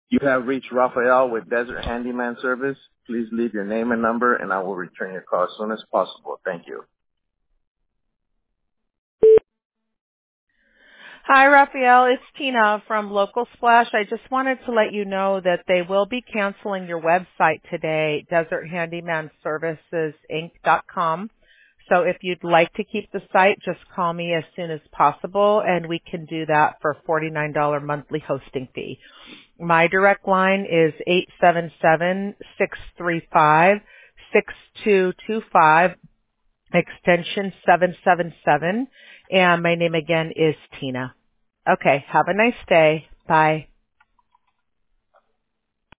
You have reached Rafael with Desert Handyman Service. Please leave your name and number, and I will return your call as soon as possible. Thank you. Hi, Raphael. It's Tina from Local Splash. I just wanted to let you know that they will be canceling your website today, deserthandymanservicesinc.com. So if you'd like to keep the site, just call me as soon as possible, and we can do that for $49 monthly hosting fee. My direct line is 877-635-6225, extension 777, and my name again is Tina. Okay, have a nice day. Bye.